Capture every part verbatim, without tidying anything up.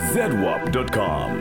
zedwap dot com.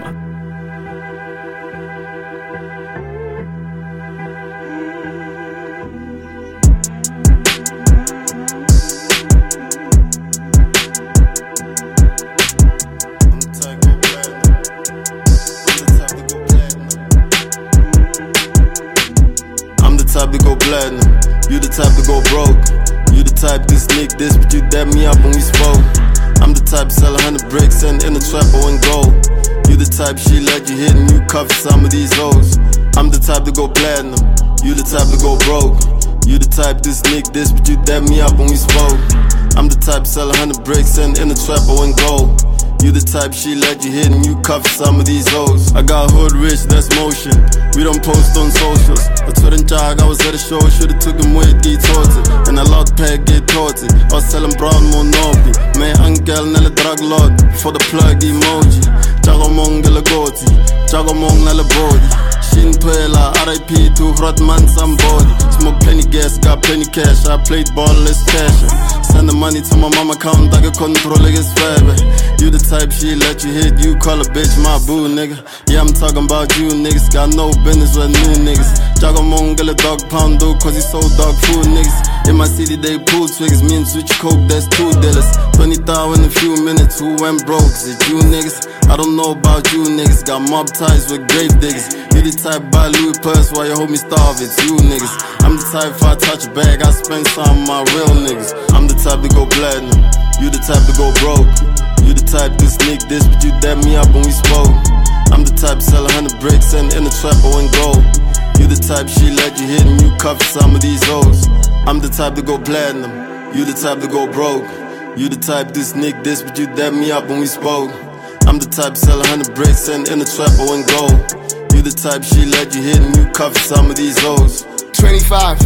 Type to go platinum, you the type to go broke. You the type to sneak this, but you dab me up when we spoke. I'm the type to sell a hundred bricks and in the trap I win gold. You the type she let you hit and you cover some of these hoes. I'm the type to go platinum, you the type to go broke. You the type to sneak this, but you dab me up when we spoke. I'm the type to sell a hundred bricks and in the trap I win gold. You the type she let you hit and you cover some of these hoes. I got hood rich, that's motion. We don't post on socials. I told him jog, I was at a show, should've took him with get towards it. And I loud pack get towards it. I was selling brown monopoly. Man, uncle nella drug lord for the plug emoji. Jago mong gala goti, jago mong nella body. Shin Pela, R I P to Rodman somebody. Smoke plenty gas, got plenty cash. I played ball, let's cash it. Send the money to my mama account, I can control it, it's fair. You the type she let you hit, you call a bitch my boo, nigga. Yeah, I'm talking about you niggas, got no business with new niggas. Jago mongala dog pound though, cause he sold dog food niggas. In my city they pull twigs, me and switch coke, that's two dealers. twenty thousand in a few minutes, who went broke? Is it you niggas? I don't know about you niggas, got mob ties with grave diggers. You the type buy Louis purse while your homie starve, it's you niggas. I'm the type if I touch a bag, I spend some of my real niggas. I'm the type to go platinum, you the type to go broke. You the type to sneak this, but you dab me up when we spoke. I'm the type to sell a hundred bricks and in the trap I win gold. You the type she let you hit and you cover some of these hoes. I'm the type to go platinum, you the type to go broke. You the type to sneak this, but you dab me up when we spoke. I'm the type to sell a hundred bricks and in the trap I win gold. You the type she let you hit and you cover some of these hoes. twenty-five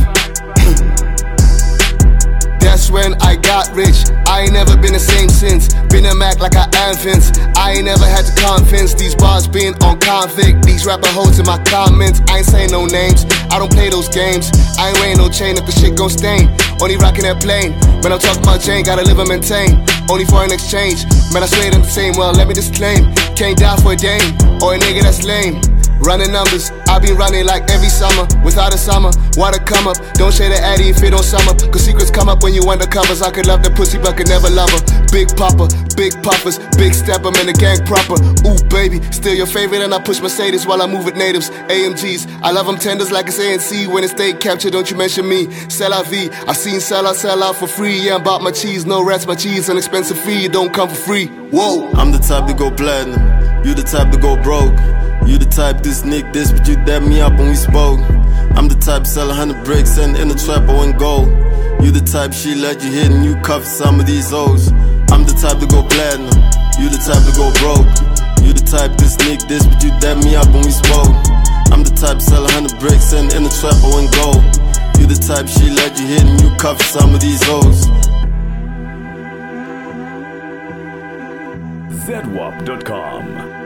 That's when I got rich. I ain't never been the same since. Been a Mac like I am Vince. I ain't never had to convince these bars being on convict. These rapper hoes in my comments. I ain't saying no names, I don't play those games. I ain't wearing no chain if the shit gon' stain. Only rockin' that plane. When I'm talking about Jane, gotta live and maintain. Only foreign exchange. Man, I swear them the same. Well, let me disclaim. Can't die for a dame or a nigga that's lame. Running numbers, I been running like every summer. Without a summer, water come up. Don't share the addy if it don't sum up. Cause secrets come up when you undercovers. I could love the pussy but could never love her. Big popper, big puffers, big stepper, man the gang proper. Ooh baby, still your favorite and I push Mercedes while I move with natives. A M Gs, I love them tenders like it's A N C. When it's state capture, don't you mention me. C'est la vie, I seen sell out, sell out for free. Yeah, I bought my cheese, no rats, my cheese an expensive fee. It don't come for free, whoa. I'm the type to go platinum, you the type to go broke. You the type to sneak this, but you dab me up when we spoke. I'm the type to sell a hundred bricks and in the trap I win gold. You the type she let you hit and you cover some of these hoes. I'm the type to go platinum, you the type to go broke. You the type to sneak this, but you dab me up when we spoke. I'm the type to sell a hundred bricks and in the trap I win gold. You the type she let you hit and you cover some of these hoes. zedwap dot com.